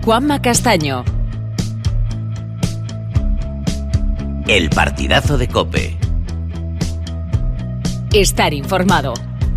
Juanma Castaño. El partidazo de COPE. Estar informado.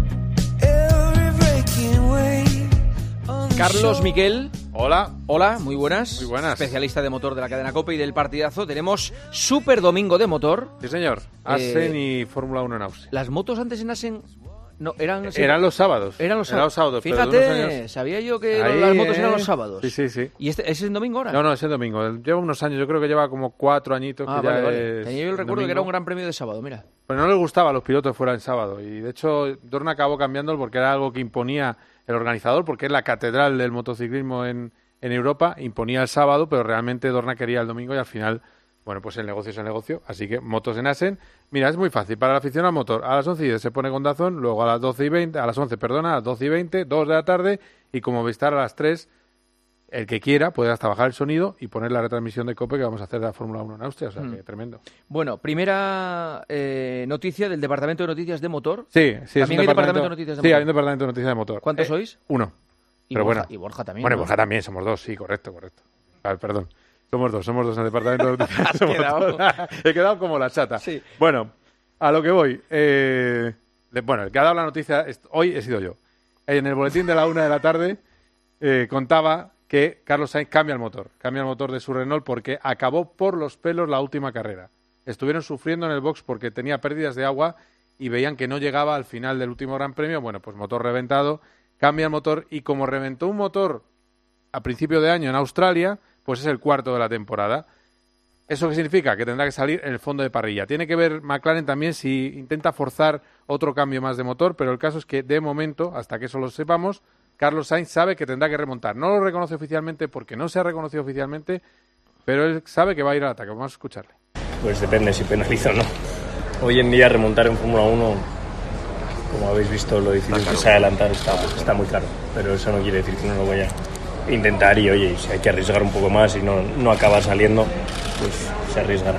Carlos Miquel. Hola. Hola, muy buenas. Muy buenas. Especialista de motor de la cadena COPE y del partidazo. Tenemos Super Domingo de motor. Sí, señor. Asen y Fórmula 1 en Austria. Las motos antes en Asen no eran los sábados. Eran los sábados. Fíjate, Fíjate, pero de unos años... sabía yo que Ahí, las motos eran los sábados. Sí. ¿Y ese es el domingo ahora? No, es el domingo. Lleva unos años, yo creo que lleva como 4 añitos que ya vale. es... Tenía yo el recuerdo que era un gran premio de sábado, mira. Pero no les gustaba a los pilotos fuera en sábado. Y de hecho, Dorna acabó cambiándolo porque era algo que imponía el organizador, porque es la catedral del motociclismo en Europa, imponía el sábado, pero realmente Dorna quería el domingo y al final, bueno, pues el negocio es el negocio. Así que motos en Asen. Mira, es muy fácil. Para la afición al motor, a las 11:10 se pone con DAZN, luego a las 12:20, a las 11, perdona, a las 12:20, 2 de la tarde, y como Movistar a las 3, el que quiera puede hasta bajar el sonido y poner la retransmisión de COPE que vamos a hacer de la Fórmula 1 en Austria, o sea que tremendo. Bueno, primera noticia del Departamento de Noticias de Motor. Sí, ¿También hay Departamento de Noticias de Motor? Sí, hay un Departamento de Noticias de Motor. ¿Cuántos sois? Uno. Y Pero Borja, bueno. y Borja también. Bueno, ¿no? Borja también, somos dos, sí, correcto. A ver, perdón. Somos dos en el Departamento de Noticias. He quedado como la chata. Sí. Bueno, a lo que voy. Bueno, el que ha dado la noticia hoy he sido yo. En el boletín de la 1 de la tarde contaba que Carlos Sainz cambia el motor de su Renault porque acabó por los pelos la última carrera. Estuvieron sufriendo en el box porque tenía pérdidas de agua y veían que no llegaba al final del último Gran Premio. Bueno, pues motor reventado, cambia el motor y como reventó un motor a principio de año en Australia, pues es el cuarto de la temporada. ¿Eso qué significa? Que tendrá que salir en el fondo de parrilla. Tiene que ver McLaren también si intenta forzar otro cambio más de motor, pero el caso es que de momento, hasta que eso lo sepamos, Carlos Sainz sabe que tendrá que remontar. No lo reconoce oficialmente porque no se ha reconocido oficialmente, pero él sabe que va a ir al ataque. Vamos a escucharle. Pues depende si penaliza o no. Hoy en día remontar en Fórmula 1, como habéis visto, lo difícil que es adelantar está muy claro. Pero eso no quiere decir que no lo vaya a intentar y, oye, si hay que arriesgar un poco más y no acaba saliendo, pues se arriesgará.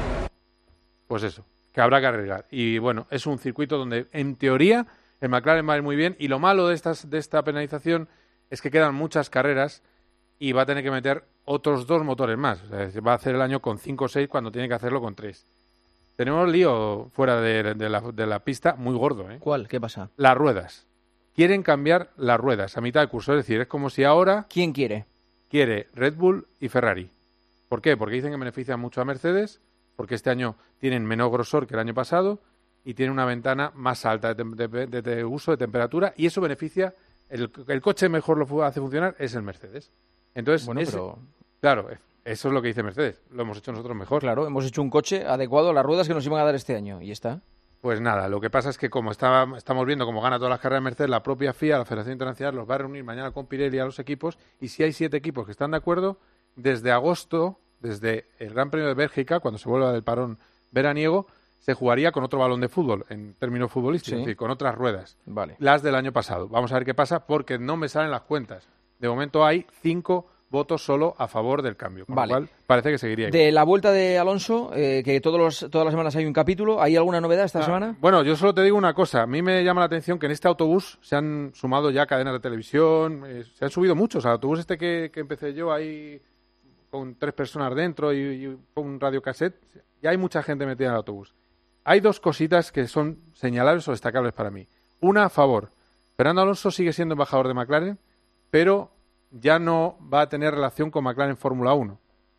Pues eso, que habrá que arriesgar. Y bueno, es un circuito donde, en teoría, el McLaren va a ir muy bien. Y lo malo de esta penalización es que quedan muchas carreras y va a tener que meter otros 2 motores más. O sea, va a hacer el año con 5 o 6 cuando tiene que hacerlo con 3. Tenemos lío fuera de la pista muy gordo, ¿eh? ¿Cuál? ¿Qué pasa? Las ruedas. Quieren cambiar las ruedas a mitad de curso. Es decir, es como si ahora... ¿Quién quiere? Quiere Red Bull y Ferrari. ¿Por qué? Porque dicen que benefician mucho a Mercedes, porque este año tienen menor grosor que el año pasado y tienen una ventana más alta de uso de temperatura y eso beneficia... El coche mejor lo hace funcionar es el Mercedes. Entonces, bueno, pero... Claro, eso es lo que dice Mercedes. Lo hemos hecho nosotros mejor. Claro, hemos hecho un coche adecuado a las ruedas que nos iban a dar este año. Y está. Pues nada, lo que pasa es que como estamos viendo cómo gana todas las carreras de Mercedes, la propia FIA, la Federación Internacional, los va a reunir mañana con Pirelli a los equipos y si hay 7 equipos que están de acuerdo, desde agosto, desde el Gran Premio de Bélgica, cuando se vuelva del parón veraniego, se jugaría con otro balón de fútbol, en términos futbolísticos, Sí. es decir, con otras ruedas. Vale. Las del año pasado. Vamos a ver qué pasa porque no me salen las cuentas. De momento hay 5 votos solo a favor del cambio, con Vale. lo cual parece que seguiría igual. De la vuelta de Alonso, que todas las semanas hay un capítulo, ¿hay alguna novedad esta semana? Bueno, yo solo te digo una cosa. A mí me llama la atención que en este autobús se han sumado ya cadenas de televisión, se han subido muchos. Al autobús este que empecé yo ahí con 3 personas dentro y un radiocassette, ya hay mucha gente metida en el autobús. Hay 2 cositas que son señalables o destacables para mí. Una a favor. Fernando Alonso sigue siendo embajador de McLaren, pero ya no va a tener relación con McLaren Fórmula 1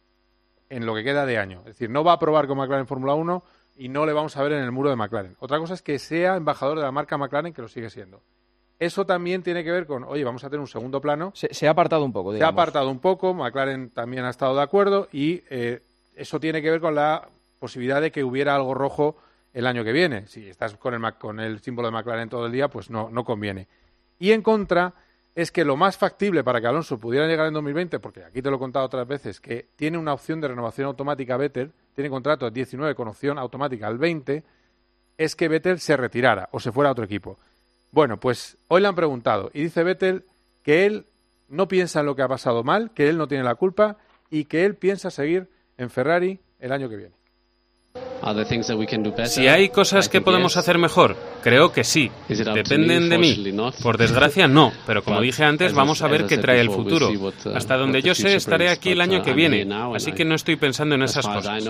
en lo que queda de año. Es decir, no va a probar con McLaren Fórmula 1 y no le vamos a ver en el muro de McLaren. Otra cosa es que sea embajador de la marca McLaren, que lo sigue siendo. Eso también tiene que ver con, oye, vamos a tener un segundo plano. Se ha apartado un poco, Se ha digamos. apartado un poco, McLaren también ha estado de acuerdo y eso tiene que ver con la posibilidad de que hubiera algo rojo el año que viene. Si estás con el símbolo de McLaren todo el día, pues no conviene. Y en contra es que lo más factible para que Alonso pudiera llegar en 2020, porque aquí te lo he contado otras veces, que tiene una opción de renovación automática Vettel, tiene contrato de 19 con opción automática al 20, es que Vettel se retirara o se fuera a otro equipo. Bueno, pues hoy le han preguntado y dice Vettel que él no piensa en lo que ha pasado mal, que él no tiene la culpa y que él piensa seguir en Ferrari el año que viene. Si hay cosas que podemos hacer mejor, creo que sí. Dependen de mí. Por desgracia, no. Pero como dije antes, vamos a ver qué trae el futuro. Hasta donde yo sé, estaré aquí el año que viene. Así que no estoy pensando en esas cosas.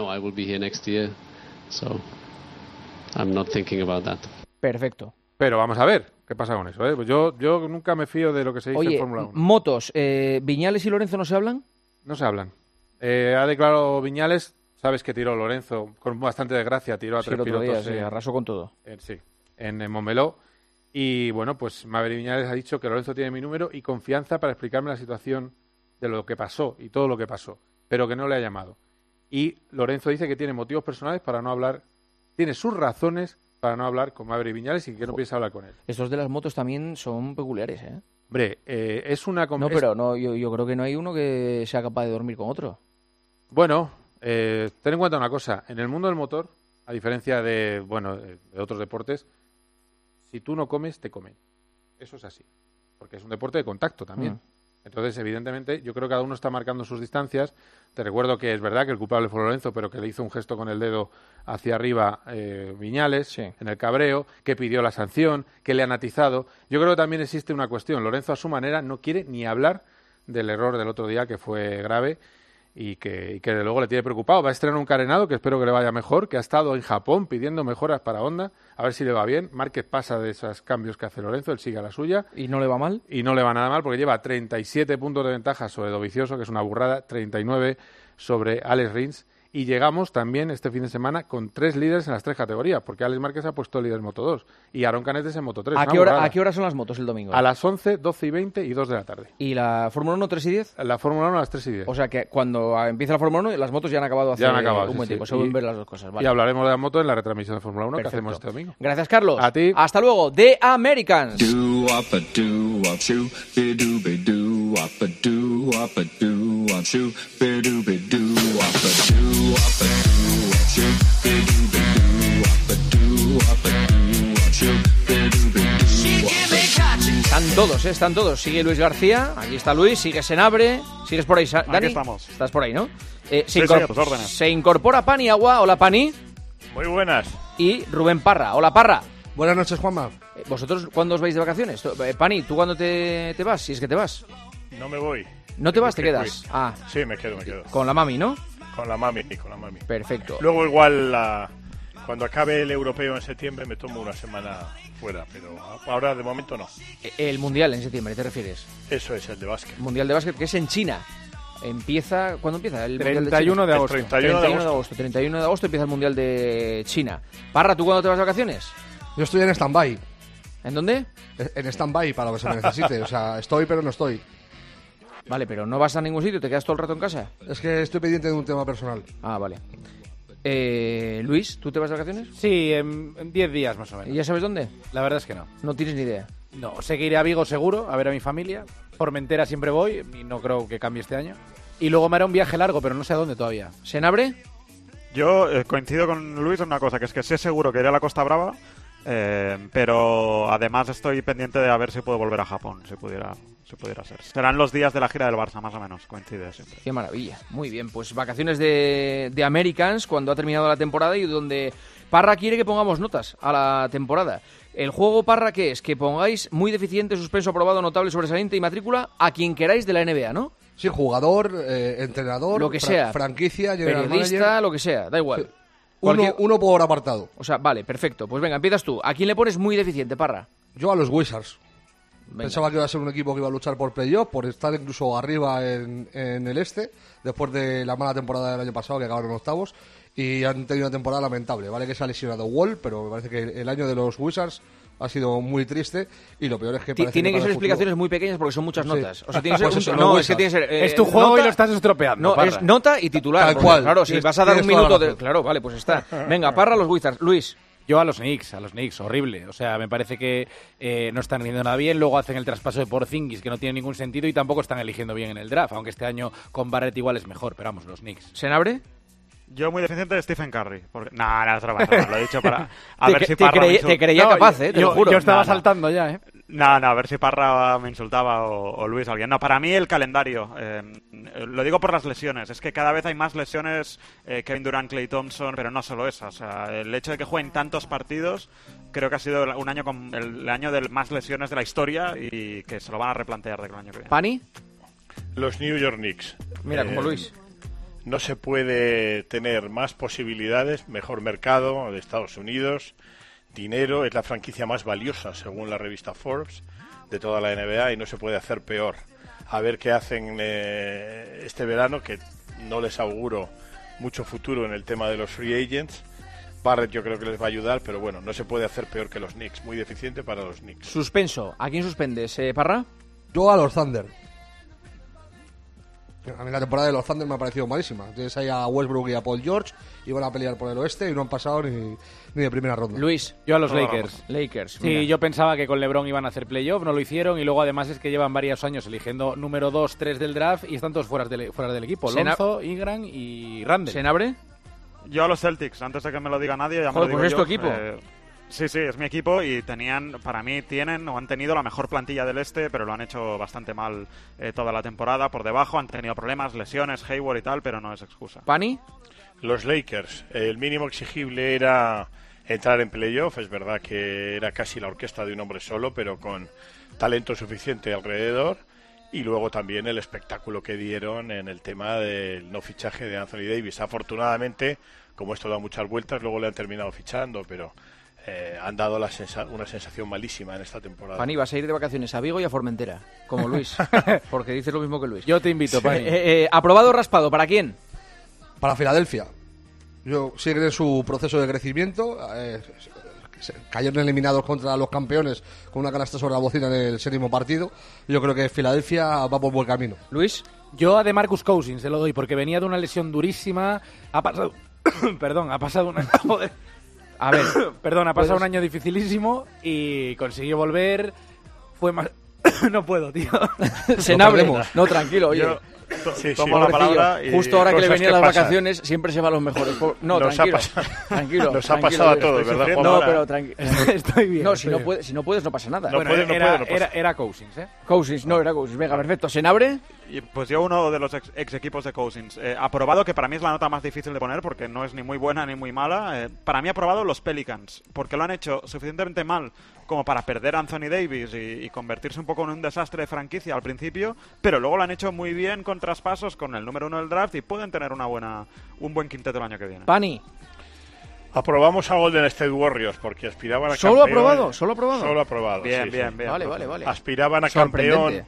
Perfecto. Pero vamos a ver qué pasa con eso, ¿eh? Pues yo nunca me fío de lo que se dice en Fórmula 1. Motos. ¿Viñales y Lorenzo no se hablan? No se hablan. Ha declarado Viñales, sabes que tiró Lorenzo con bastante desgracia, tiró a 3 pilotos. Sí, arrasó con todo. En Montmeló. Y bueno, pues Maverick Viñales ha dicho que Lorenzo tiene mi número y confianza para explicarme la situación de lo que pasó y todo lo que pasó, pero que no le ha llamado. Y Lorenzo dice que tiene motivos personales para no hablar, tiene sus razones para no hablar con Maverick Viñales y que no piensa hablar con él. Estos de las motos también son peculiares, ¿eh? Hombre, es una... No, pero no, yo creo que no hay uno que sea capaz de dormir con otro. Bueno, ten en cuenta una cosa. En el mundo del motor, a diferencia de otros deportes, si tú no comes, te comen. Eso es así. Porque es un deporte de contacto también. Entonces, evidentemente, yo creo que cada uno está marcando sus distancias. Te recuerdo que es verdad que el culpable fue Lorenzo, pero que le hizo un gesto con el dedo hacia arriba Viñales, en el cabreo, que pidió la sanción, que le han atizado. Yo creo que también existe una cuestión. Lorenzo, a su manera, no quiere ni hablar del error del otro día, que fue grave, y que de luego le tiene preocupado. Va a estrenar un carenado que espero que le vaya mejor, que ha estado en Japón pidiendo mejoras para Honda, a ver si le va bien. Márquez pasa de esos cambios que hace Lorenzo, él sigue a la suya. ¿Y no le va mal? Y no le va nada mal porque lleva 37 puntos de ventaja sobre Dovizioso, que es una burrada, 39 sobre Alex Rins. Y llegamos también este fin de semana con 3 líderes en las 3 categorías, porque Alex Márquez ha puesto líder en Moto 2 y Aaron Canet es en Moto 3. ¿A qué hora son las motos el domingo? A las 11, 12 y 20 y 2 de la tarde. ¿Y la Fórmula 1 3 y 10? La Fórmula 1 a las 3 y 10. O sea que cuando empieza la Fórmula 1 las motos ya han acabado hace un buen tiempo. Se pueden ver las dos cosas. Vale. Y hablaremos de la moto en la retransmisión de Fórmula 1 que hacemos este domingo. Gracias, Carlos. A ti. Hasta luego. The Americans. Están todos. Sigue Luis García, aquí está Luis, sigue Senabre, sigues por ahí, Dani. Aquí estamos. Estás por ahí, ¿no? Se incorpora Pani Agua. Hola, Pani. Muy buenas. Y Rubén Parra. Hola, Parra. Buenas noches, Juanma. ¿Vosotros cuándo os vais de vacaciones? Pani, ¿tú cuándo te vas? Si es que te vas. No me voy. ¿No te vas? ¿Te quedas? Ah. Sí, me quedo. Con la mami, ¿no? Con la mami. Perfecto. Luego igual cuando acabe el europeo en septiembre me tomo una semana fuera, pero ahora de momento no. El mundial en septiembre, ¿te refieres? Eso es, el de básquet. Mundial de básquet que es en China. ¿Cuándo empieza? El 31 de agosto. 31 de agosto empieza el mundial de China. Parra, ¿tú cuándo te vas de vacaciones? Yo estoy en stand-by. ¿En dónde? En stand-by para lo que se me necesite. O sea, estoy pero no estoy. Vale, pero no vas a ningún sitio, ¿te quedas todo el rato en casa? Es que estoy pendiente de un tema personal. Ah, vale. Luis, ¿tú te vas de vacaciones? Sí, en 10 días más o menos. ¿Y ya sabes dónde? La verdad es que no. No tienes ni idea. No, sé que iré a Vigo seguro, a ver a mi familia. Formentera siempre voy y no creo que cambie este año. Y luego me haré un viaje largo, pero no sé a dónde todavía. ¿Senabre? Yo coincido con Luis en una cosa, que es que sé seguro que iré a la Costa Brava, pero además estoy pendiente de a ver si puedo volver a Japón, si pudiera ser. Serán los días de la gira del Barça, más o menos, coincide siempre. Qué maravilla, muy bien, pues vacaciones de Americans cuando ha terminado la temporada y donde Parra quiere que pongamos notas a la temporada. El juego, Parra, ¿qué es? Que pongáis muy deficiente, suspenso, aprobado, notable, sobresaliente y matrícula a quien queráis de la NBA, ¿no? Sí, jugador, entrenador, lo que sea, franquicia, general periodista, manager. Lo que sea, da igual. Sí. Uno por apartado. O sea, vale, perfecto. Pues venga, empiezas tú. ¿A quién le pones muy deficiente, Parra? Yo a los Wizards. Venga. Pensaba que iba a ser un equipo que iba a luchar por playoff, por estar incluso arriba en el este, después de la mala temporada del año pasado, que acabaron octavos, y han tenido una temporada lamentable. Vale que se ha lesionado Wall, pero me parece que el año de los Wizards ha sido muy triste, y lo peor es que tienen que ser explicaciones muy pequeñas porque son muchas notas. O sea, tiene que ser es que tiene que ser es tu juego nota, y lo estás estropeando. No, Parra. Es nota y titular. Tal cual. Claro, si vas a dar un minuto claro, vale, pues está. Venga, Parra, los Wizards. Luis. Yo a los Knicks, horrible. O sea, me parece que no están rindiendo nada bien. Luego hacen el traspaso de Porzingis, que no tiene ningún sentido, y tampoco están eligiendo bien en el draft, aunque este año con Barrett igual es mejor. Pero vamos, los Knicks. ¿Senabre? Yo muy deficiente de Stephen Curry. Porque... No, es broma, lo he dicho para... A ver si Parra... Te creía capaz, te lo juro. Yo estaba saltando ya, No, a ver si Parra me insultaba o Luis alguien. No, para mí el calendario, lo digo por las lesiones, es que cada vez hay más lesiones, Kevin Durant, Klay Thompson, pero no solo esa. O sea, el hecho de que jueguen tantos partidos, creo que ha sido un año con el año de más lesiones de la historia y que se lo van a replantear de el año que viene. ¿Pani? Los New York Knicks. Mira, como Luis. No se puede tener más posibilidades, mejor mercado de Estados Unidos, dinero, es la franquicia más valiosa según la revista Forbes de toda la NBA y no se puede hacer peor. A ver qué hacen este verano, que no les auguro mucho futuro en el tema de los free agents. Barrett yo creo que les va a ayudar, pero bueno, no se puede hacer peor que los Knicks, muy deficiente para los Knicks. Suspenso, ¿a quién suspendes, Parra? Yo a los Thunder. A mí la temporada de los Thunder me ha parecido malísima. Tienes ahí a Westbrook y a Paul George, iban a pelear por el oeste y no han pasado ni de primera ronda. Luis. Yo a los Lakers. Lakers. Sí, yo pensaba que con LeBron iban a hacer playoff, no lo hicieron y luego además es que llevan varios años eligiendo número 2, 3 del draft y están todos fuera del equipo. Lonzo, Ingram y Randle. ¿Senabre? Yo a los Celtics, antes de que me lo diga nadie, ya me Joder, lo digo pues yo. es tu equipo. Sí, es mi equipo y para mí han tenido la mejor plantilla del este, pero lo han hecho bastante mal toda la temporada. Por debajo han tenido problemas, lesiones, Hayward y tal, pero no es excusa. ¿Pani? Los Lakers, el mínimo exigible era entrar en playoff, es verdad que era casi la orquesta de un hombre solo, pero con talento suficiente alrededor. Y luego también el espectáculo que dieron en el tema del no fichaje de Anthony Davis. Afortunadamente, como esto da muchas vueltas, luego le han terminado fichando, pero han dado una sensación malísima en esta temporada. Pani, vas a ir de vacaciones a Vigo y a Formentera, como Luis, porque dices lo mismo que Luis. Yo te invito, Pani. ¿Aprobado o raspado? ¿Para quién? Para Filadelfia. Siguen en su proceso de crecimiento. Cayeron eliminados contra los campeones con una canasta sobre la bocina en el 7º partido. Yo creo que Filadelfia va por buen camino. Luis. Yo a DeMarcus Cousins se lo doy porque venía de una lesión durísima. Ha pasado ha pasado una... Joder. A ver, ha pasado un año dificilísimo y consiguió volver. Fue más... No puedo, tío. Senabre. No, tranquilo, oye. Tomo la palabra y justo ahora que le venían las pasan. vacaciones siempre se va a los mejores. No, Nos tranquilo. Nos ha pasado a todos, ¿verdad, Juan? No, pero tranquilo. Estoy bien. No, si no puedes no pasa nada. No era Cousins, Cousins, no era Cousins. Venga, perfecto. ¿Senabre? Pues yo uno de los ex equipos de Cousins. Aprobado, que para mí es la nota más difícil de poner porque no es ni muy buena ni muy mala. Para mí aprobado los Pelicans, porque lo han hecho suficientemente mal como para perder a Anthony Davis y convertirse un poco en un desastre de franquicia al principio, pero luego lo han hecho muy bien con traspasos, con el número 1 del draft y pueden tener un buen quinteto el año que viene. Pani. Aprobamos a Golden State Warriors porque aspiraban a ¿Solo campeón. ¿Solo aprobado? Solo aprobado. Bien. Vale. Aspiraban a campeón.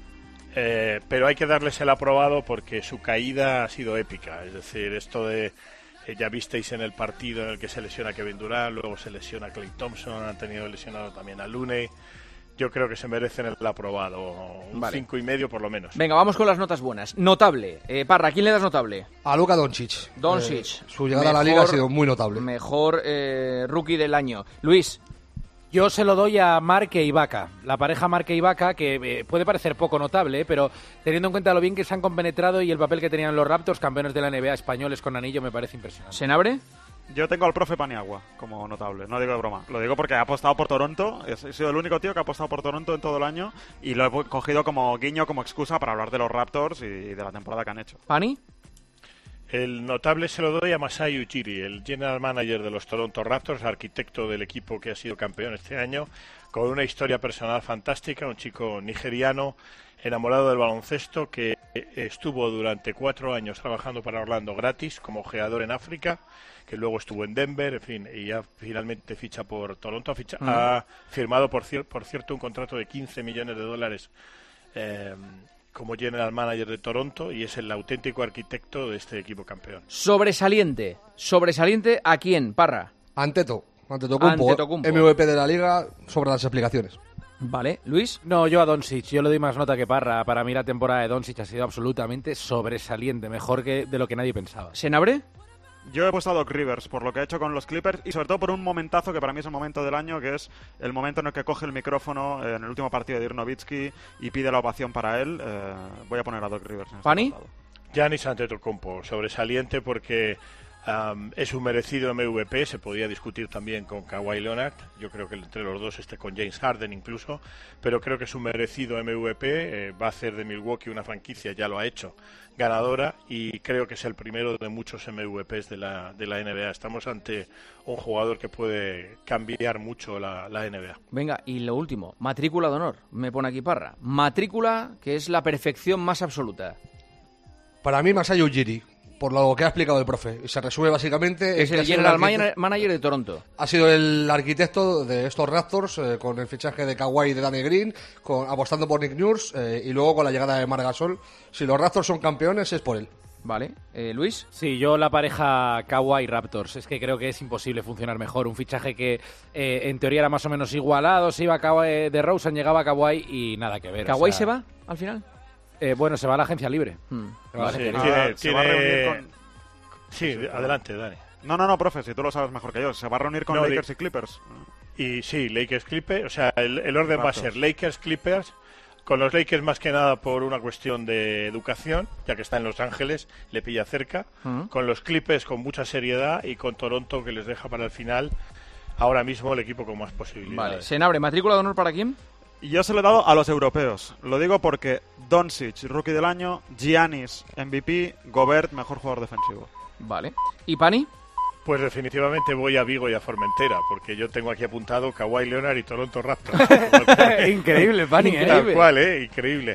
Pero hay que darles el aprobado porque su caída ha sido épica. Es decir, esto de... ya visteis en el partido en el que se lesiona Kevin Durant, luego se lesiona Klay Thompson, han tenido lesionado también a Looney. Yo creo que se merecen el aprobado, un 5,5 por lo menos. Venga, vamos con las notas buenas. Notable. Parra, ¿a quién le das notable? A Luka Doncic. Su llegada a la liga ha sido muy notable. Mejor rookie del año. Luis. Yo se lo doy a Marque e Ibaka, la pareja Marque e Ibaka, que puede parecer poco notable, pero teniendo en cuenta lo bien que se han compenetrado y el papel que tenían los Raptors, campeones de la NBA españoles con anillo, me parece impresionante. ¿Senabre? Yo tengo al profe Paniagua como notable, no digo de broma. Lo digo porque ha apostado por Toronto, he sido el único tío que ha apostado por Toronto en todo el año y lo he cogido como guiño, como excusa para hablar de los Raptors y de la temporada que han hecho. ¿Pani? El notable se lo doy a Masai Ujiri, el general manager de los Toronto Raptors, arquitecto del equipo que ha sido campeón este año, con una historia personal fantástica, un chico nigeriano enamorado del baloncesto que estuvo durante 4 años trabajando para Orlando gratis como ojeador en África, que luego estuvo en Denver, en fin, y ya finalmente ficha por Toronto, ha firmado por cierto un contrato de $15 millones como general manager de Toronto y es el auténtico arquitecto de este equipo campeón. Sobresaliente ¿a quién, Parra? Antetokounmpo, MVP de la liga, sobre las explicaciones. Vale, Luis. No, yo a Doncic, yo le doy más nota que Parra. Para mí la temporada de Doncic ha sido absolutamente sobresaliente, mejor que de lo que nadie pensaba. ¿Senabre? Yo he puesto a Doc Rivers por lo que ha hecho con los Clippers y sobre todo por un momentazo que para mí es el momento del año, que es el momento en el que coge el micrófono en el último partido de Dirk Nowitzki y pide la ovación para él. Voy a poner a Doc Rivers. ¿Pani? Giannis Antetokounmpo, sobresaliente porque Es un merecido MVP, se podía discutir también con Kawhi Leonard, yo creo que entre los dos, con James Harden incluso, pero creo que es un merecido MVP, va a hacer de Milwaukee una franquicia, ya lo ha hecho, ganadora, y creo que es el primero de muchos MVPs de la NBA. Estamos ante un jugador que puede cambiar mucho la NBA. Venga, y lo último, matrícula de honor, me pone aquí Parra. Matrícula que es la perfección más absoluta. Para mí, Masai Ujiri, por lo que ha explicado el profe. Y se resume básicamente... Es el general manager de Toronto. Ha sido el arquitecto de estos Raptors, con el fichaje de Kawhi y de Danny Green, apostando por Nick Nurse, y luego con la llegada de Marc Gasol. Si los Raptors son campeones, es por él. Vale. ¿Luis? Sí, yo la pareja Kawhi-Raptors. Es que creo que es imposible funcionar mejor. Un fichaje que en teoría era más o menos igualado. Se iba Kawhi de Rosen, llegaba Kawhi y nada que ver. ¿Kawhi se va al final? Bueno, se va a la agencia libre. Se va a reunir con... Sí, adelante, Dani. No, profe, si tú lo sabes mejor que yo. Se va a reunir con Lakers y Clippers. Y sí, Lakers-Clippers. O sea, el orden va a ser Lakers-Clippers. Con los Lakers más que nada por una cuestión de educación, ya que está en Los Ángeles, le pilla cerca. Con los Clippers con mucha seriedad y con Toronto, que les deja para el final ahora mismo el equipo con más posibilidades. Vale. ¿Senabre, matrícula de honor para quién? Yo se lo he dado a los europeos. Lo digo porque Doncic, rookie del año, Giannis, MVP, Gobert, mejor jugador defensivo. Vale. ¿Y Pani? Pues definitivamente voy a Vigo y a Formentera, porque yo tengo aquí apuntado Kawhi Leonard y Toronto Raptors. Increíble, Pani. Tal cual, increíble.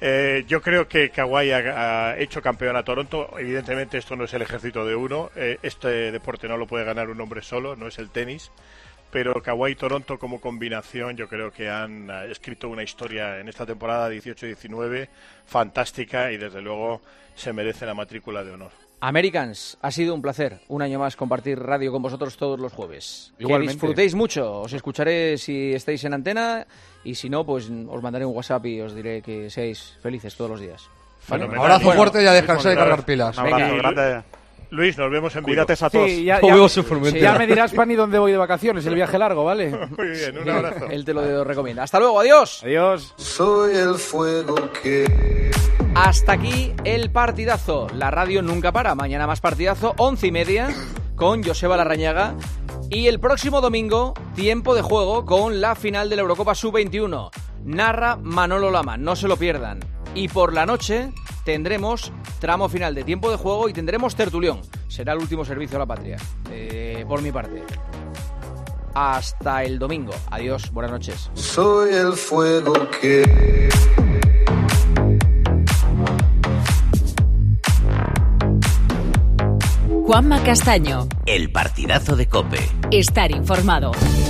Yo creo que Kawhi ha hecho campeón a Toronto. Evidentemente esto no es el ejército de uno. Este deporte no lo puede ganar un hombre solo, no es el tenis. Pero Kawhi y Toronto como combinación yo creo que han escrito una historia en esta temporada 18-19 fantástica y desde luego se merece la matrícula de honor. Americans, ha sido un placer un año más compartir radio con vosotros todos los jueves. Igualmente. Que disfrutéis mucho, os escucharé si estáis en antena y si no, pues os mandaré un WhatsApp y os diré que seáis felices todos los días. ¿Vale? Un abrazo fuerte y a descansar y cargar pilas. Un abrazo grande. Luis, nos vemos en Vigo. Cuídate a todos. Sí, ya me dirás, Pani, dónde voy de vacaciones, el viaje largo, ¿vale? Muy bien, un abrazo. Él te lo recomienda. Hasta luego, adiós. Adiós. Soy el fuego que... Hasta aquí el partidazo. La radio nunca para. Mañana más partidazo, 11:30, con Joseba Larrañaga. Y el próximo domingo, tiempo de juego con la final de la Eurocopa Sub-21. Narra Manolo Lama, no se lo pierdan. Y por la noche tendremos tramo final de tiempo de juego y tendremos tertulión. Será el último servicio a la patria, por mi parte. Hasta el domingo. Adiós, buenas noches. Soy el fuego que... Juanma Castaño. El partidazo de COPE. Estar informado.